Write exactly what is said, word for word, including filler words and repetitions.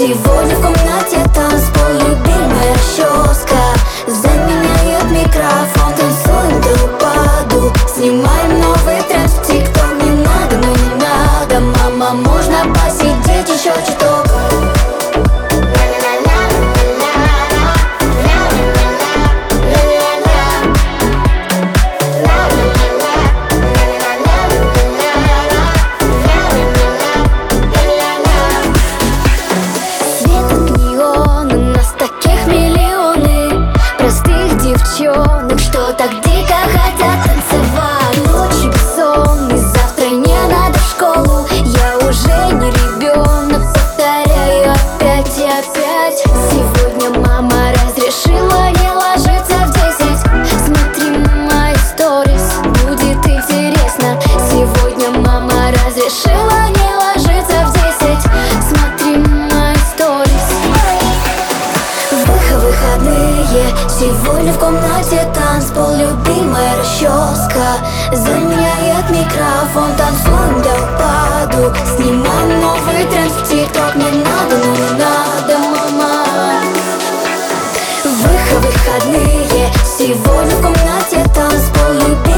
Сегодня в комнате танцпол, любимая расческа. Заменяет микрофон, танцуем до упаду. Снимаем новый тренд в тикток. Не надо, ну не надо, мама, можно посидеть еще чуток. Девчонок, что так дико хотят танцевать. Ночью бессонный, завтра не надо в школу. Я уже не ребенок, повторяю опять и опять. Сегодня мама разрешила не ложиться в десять. Смотри мои сторис, будет интересно. Сегодня мама разрешила не ложиться в десять. Смотри мои сторис. Выходные, сегодня в комнате танцпол, любимая расческа. Заменяет микрофон, танцуем до упаду. Снимаем новый тренд в тикток. Не надо, ну не надо, мама. Выходные, сегодня в комнате танцпол, любимая